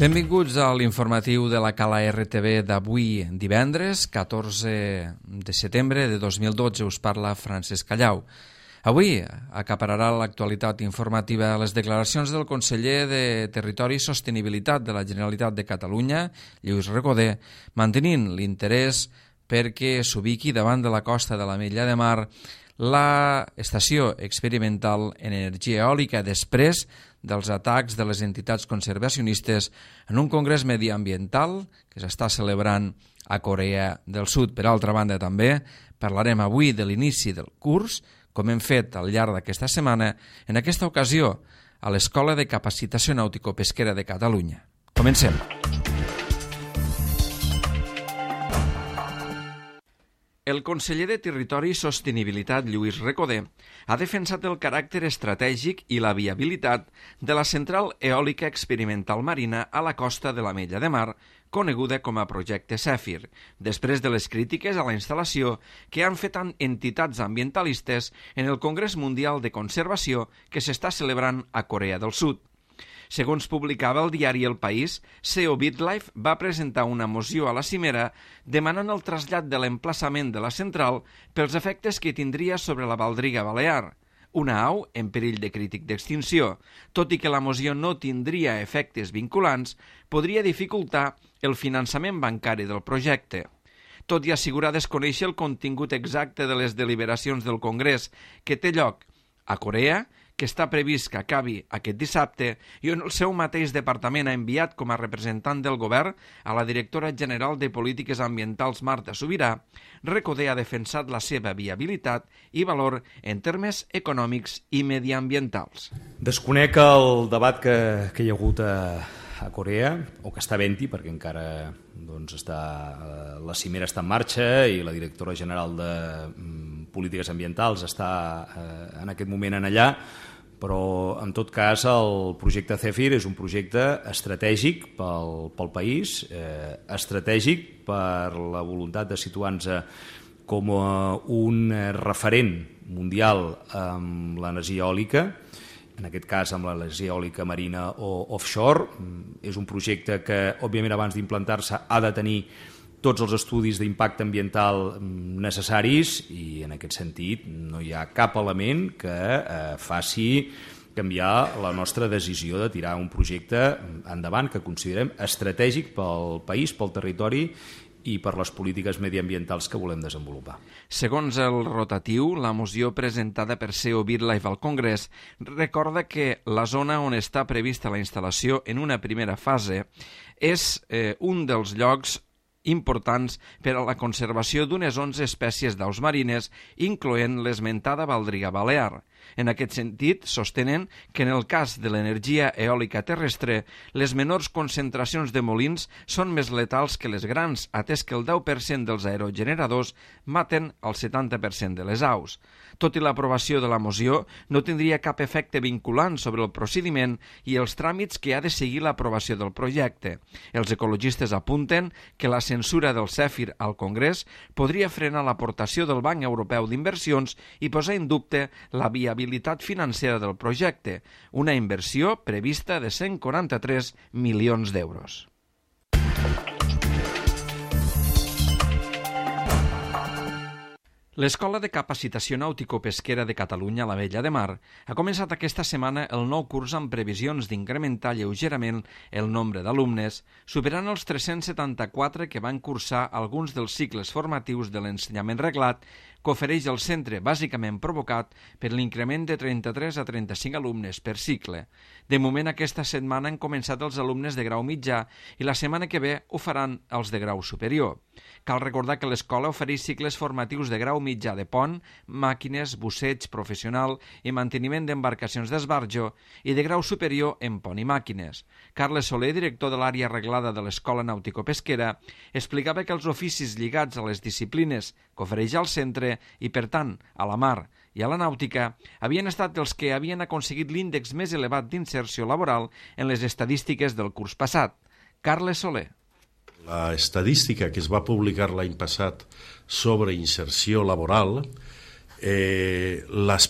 Benvinguts a l'informatiu de la Cala RTV d'avui divendres, 14 de setembre de 2012. Us parla Francesc Callau. Avui acapararà l'actualitat informativa les declaracions del conseller de Territori i Sostenibilitat de la Generalitat de Catalunya, Lluís Recoder, mantenint l'interès perquè s'ubiqui davant de la costa de l'Ametlla de Mar la estació experimental en energia eòlica després dels atacs de les entitats conservacionistes en un congrés mediambiental que s'està celebrant a Corea del Sud. Per altra banda, també parlarem avui de l'inici del curs, com hem fet al llarg d'aquesta setmana, en aquesta ocasió a l'Escola de Capacitació Nàutico-Pesquera de Catalunya. Comencem. El conseller de Territori i Sostenibilitat, Lluís Recoder, ha defensat el caràcter estratègic i la viabilitat de la central eòlica experimental marina a la costa de l'Ametlla de Mar, coneguda com a projecte Zèfir, després de les crítiques a la instal·lació que han fet entitats ambientalistes en el Congrés Mundial de Conservació que s'està celebrant a Corea del Sud. Segons publicava el diari El País, CEO BitLife va presentar una moció a la cimera demanant el trasllat de l'emplaçament de la central pels efectes que tindria sobre la baldriga balear, una au en perill de crític d'extinció. Tot i que la moció no tindria efectes vinculants, podria dificultar el finançament bancari del projecte. Tot i assegurar desconèixer el contingut exacte de les deliberacions del Congrés que té lloc a Corea, que està previst que acabi aquest dissabte i on el seu mateix departament ha enviat com a representant del govern a la directora general de Polítiques Ambientals Marta Subirà, Recoder ha defensat la seva viabilitat i valor en termes econòmics i mediambientals. Desconec el debat que hi ha hagut a Corea, o que està havent-hi, perquè encara la cimera està en marxa i la directora general de Polítiques Ambientals està en aquest moment en allà, però en tot cas el projecte Zèfir és un projecte estratègic pel país, estratègic per la voluntat de situar-nos com un referent mundial amb l'energia eòlica, en aquest cas amb l'energia eòlica marina o offshore. És un projecte que, òbviament, abans d'implantar-se ha de tenir tots els estudis d'impacte ambiental necessaris i, en aquest sentit, no hi ha cap element que faci canviar la nostra decisió de tirar un projecte endavant que considerem estratègic pel país, pel territori i per les polítiques mediambientals que volem desenvolupar. Segons el rotatiu, la moció presentada per CEO BitLife al Congrés recorda que la zona on està prevista la instal·lació en una primera fase és un dels llocs importants per a la conservació d'unes 11 espècies d'aus marines, incloent l'esmentada baldriga balear. En aquest sentit, sostenen que en el cas de l'energia eòlica terrestre, les menors concentracions de molins són més letals que les grans, atès que el 10% dels aerogeneradors maten el 70% de les aus. Tot i l'aprovació de la moció, no tindria cap efecte vinculant sobre el procediment i els tràmits que ha de seguir l'aprovació del projecte. Els ecologistes apunten que la censura del Zèfir al Congrés podria frenar l'aportació del Banc Europeu d'Inversions i posar en dubte la viabilitat financera del projecte, una inversió prevista de 143 milions d'euros. L'Escola de Capacitació Nàutico-Pesquera de Catalunya a l'Ametlla de Mar ha començat aquesta setmana el nou curs amb previsions d'incrementar lleugerament el nombre d'alumnes, superant els 374 que van cursar alguns dels cicles formatius de l'ensenyament reglat que ofereix el centre, bàsicament provocat per l'increment de 33 a 35 alumnes per cicle. De moment, aquesta setmana han començat els alumnes de grau mitjà i la setmana que ve ho faran els de grau superior. Cal recordar que l'escola ofereix cicles formatius de grau mitjà de pont, màquines, busseig professional i manteniment d'embarcacions d'esbarjo i de grau superior en pont i màquines. Carles Soler, director de l'àrea reglada de l'Escola Nàutico-Pesquera, explicava que els oficis lligats a les disciplines que ofereix el centre i, per tant, a la mar i a la nàutica, havien estat els que havien aconseguit l'índex més elevat d'inserció laboral en les estadístiques del curs passat. Carles Soler. La estadística que es va publicar l'any passat sobre inserció laboral,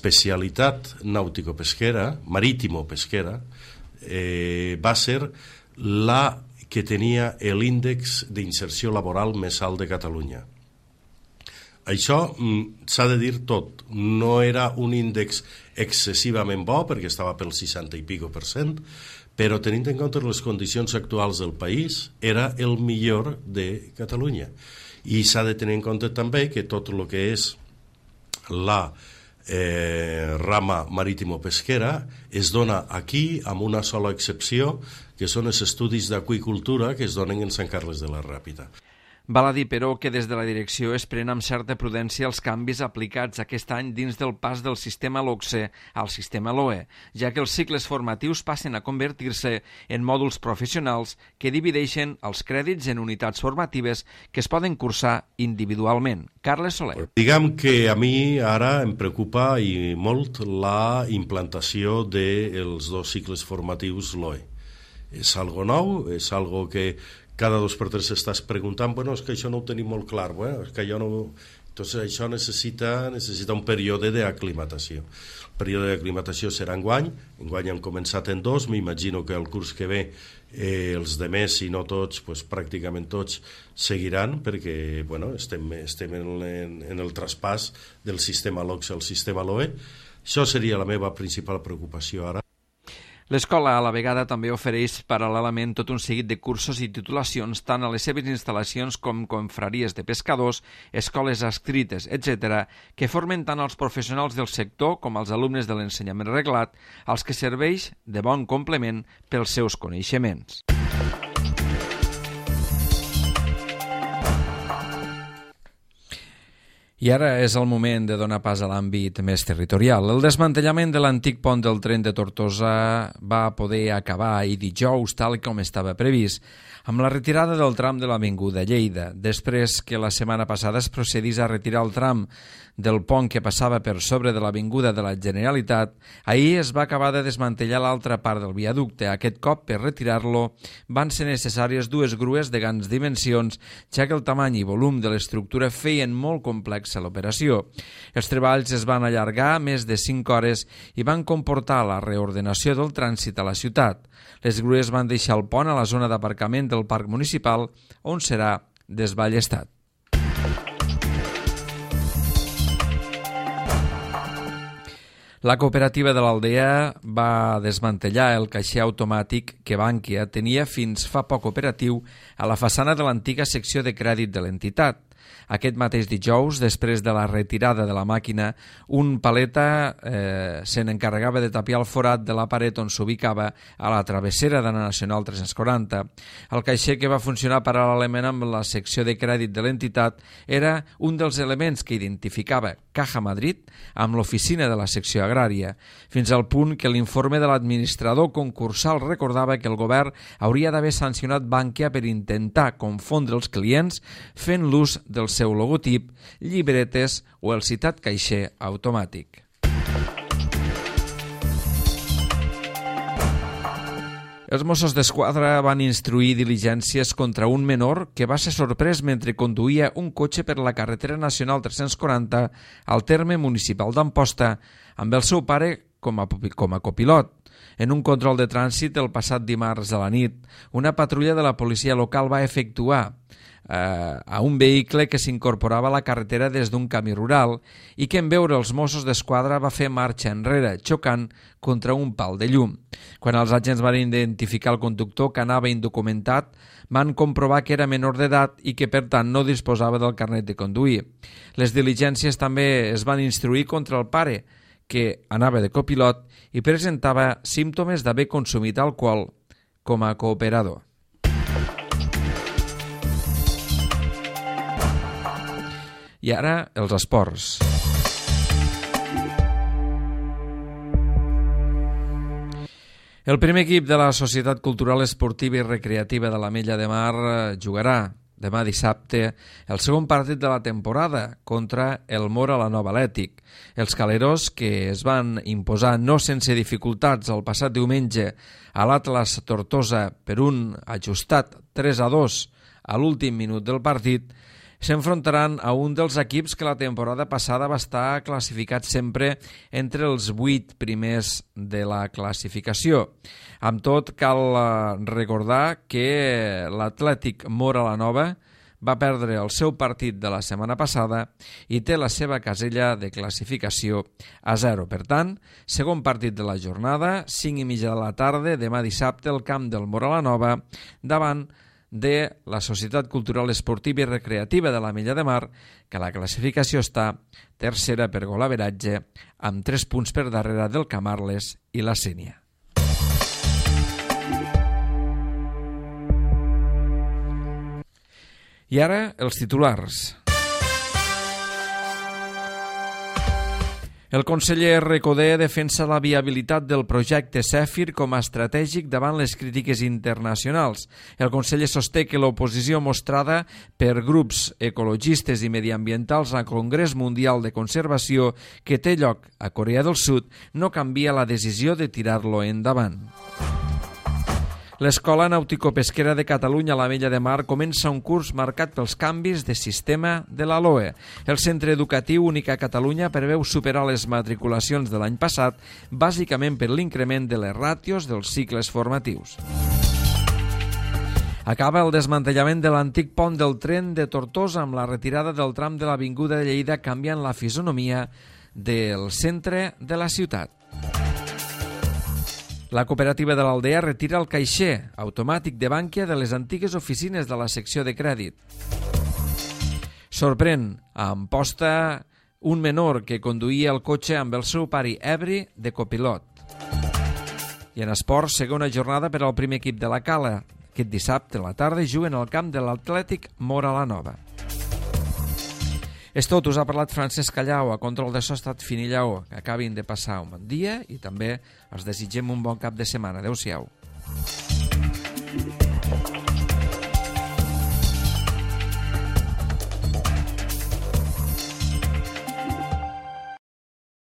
l'especialitat nàutico-pesquera, marítimo-pesquera, va ser la que tenia l'índex d'inserció laboral més alt de Catalunya. Això s'ha de dir tot. No era un índex excessivament bo, perquè estava pel 60 i pico %, però tenint en compte les condicions actuals del país, era el millor de Catalunya. I s'ha de tenir en compte també que tot el que és la rama marítimo-pesquera es dona aquí amb una sola excepció, que són els estudis d'aqüicultura que es donen en Sant Carles de la Ràpita. Val a dir, però, que des de la direcció es prenen amb certa prudència els canvis aplicats aquest any dins del pas del sistema LOCSE al sistema LOE, ja que els cicles formatius passen a convertir-se en mòduls professionals que divideixen els crèdits en unitats formatives que es poden cursar individualment. Carles Soler. Diguem que a mi ara em preocupa i molt la implantació dels dos cicles formatius LOE. És algo nou, és algo que cada 2 per 3 s'estàs preguntant, bueno, és que això no ho tenim molt clar, bueno, és que jo no... Entonces això necessita un període d'aclimatació. El període d'aclimatació serà enguany hem començat en 2, m'imagino que el curs que ve els demés, si no tots, pues, pràcticament tots seguiran, perquè bueno, estem en el traspàs del sistema LOCSE al sistema LOE. Això seria la meva principal preocupació ara. L'escola a la vegada també ofereix paral·lelament tot un seguit de cursos i titulacions tant a les seves instal·lacions com confraries de pescadors, escoles adscrites, etc., que formen tant els professionals del sector com els alumnes de l'ensenyament reglat, als que serveix de bon complement pels seus coneixements. I ara és el moment de donar pas a l'àmbit més territorial. El desmantellament de l'antic pont del tren de Tortosa va poder acabar ahir dijous, tal com estava previst, amb la retirada del tram de l'Avinguda Lleida. Després que la setmana passada es procedís a retirar el tram del pont que passava per sobre de l'Avinguda de la Generalitat, ahir es va acabar de desmantellar l'altra part del viaducte. Aquest cop, per retirar-lo, van ser necessàries 2 grues de grans dimensions, ja que el tamany i volum de l'estructura feien molt complexa l'operació. Els treballs es van allargar més de 5 hores i van comportar la reordenació del trànsit a la ciutat. Les grues van deixar el pont a la zona d'aparcament del Parc Municipal, on serà desballestat. La cooperativa de l'Aldea va desmantellar el caixer automàtic que Bankia tenia fins fa poc operatiu a la façana de l'antiga secció de crèdit de l'entitat. Aquest mateix dijous, després de la retirada de la màquina, un paleta se n'encarregava de tapiar el forat de la paret on s'ubicava a la travessera de la Nacional 340. El caixer, que va funcionar paral·lelament amb la secció de crèdit de l'entitat, era un dels elements que identificava Caja Madrid amb l'oficina de la secció agrària, fins al punt que l'informe de l'administrador concursal recordava que el govern hauria d'haver sancionat Bankia per intentar confondre els clients fent l'ús del seu logotip, llibretes o el citat caixer automàtic. Els Mossos d'Esquadra van instruir diligències contra un menor que va ser sorprès mentre conduïa un cotxe per la carretera nacional 340 al terme municipal d'Amposta amb el seu pare com a copilot. En un control de trànsit el passat dimarts a la nit, una patrulla de la policia local va efectuar a un vehicle que s'incorporava a la carretera des d'un camí rural i que en veure els Mossos d'Esquadra va fer marxa enrere, xocant contra un pal de llum. Quan els agents van identificar el conductor, que anava indocumentat, van comprovar que era menor d'edat i que per tant no disposava del carnet de conduir. Les diligències també es van instruir contra el pare, que anava de copilot i presentava símptomes d'haver consumit alcohol com a cooperador. I ara, els esports. El primer equip de la Societat Cultural Esportiva i Recreativa de l'Ametlla de Mar jugarà demà dissabte el segon partit de la temporada contra el Mora la Nova Atlètic. Els caleros, que es van imposar no sense dificultats el passat diumenge a l'Atlas Tortosa per un ajustat 3-2 a l'últim minut del partit, s'enfrontaran a un dels equips que la temporada passada va estar classificat sempre entre els 8 primers de la classificació. Amb tot, cal recordar que l'Atlètic Móra la Nova va perdre el seu partit de la setmana passada i té la seva casella de classificació a 0. Per tant, segon partit de la jornada, 5:30 de la tarda, demà dissabte, al camp del Móra la Nova, davant de la Societat Cultural Esportiva i Recreativa de la Mella de Mar, que a la classificació està tercera per golaveratge, amb 3 punts per darrere del Camarles i la Sénia. I ara, els titulars. El conseller Recoder defensa la viabilitat del projecte Zèfir com a estratègic davant les crítiques internacionals. El conseller sosté que l'oposició mostrada per grups ecologistes i mediambientals al Congrés Mundial de Conservació que té lloc a Corea del Sud no canvia la decisió de tirar-lo endavant. L'Escola Nàutico-Pesquera de Catalunya a la Mella de Mar comença un curs marcat pels canvis de sistema de la LOE. El centre educatiu únic a Catalunya preveu superar les matriculacions de l'any passat, bàsicament per l'increment de les ràtios dels cicles formatius. Acaba el desmantellament de l'antic pont del tren de Tortosa amb la retirada del tram de l'Avinguda de Lleida, canviant la fisonomia del centre de la ciutat. La cooperativa de l'Aldea retira el caixer automàtic de Bànquia de les antigues oficines de la secció de crèdit. Sorprèn a Amposta un menor que conduïa el cotxe amb el seu pare ebri de copilot. I en esports, segona jornada per al primer equip de la Cala. Aquest dissabte a la tarda juguen al camp de l'Atlètic Móra la Nova. És tot, us ha parlat Francesc Callau, a control de so ha estat Fini Lleó. Que acabin de passar un bon dia i també els desitgem un bon cap de setmana. Adéu-siau.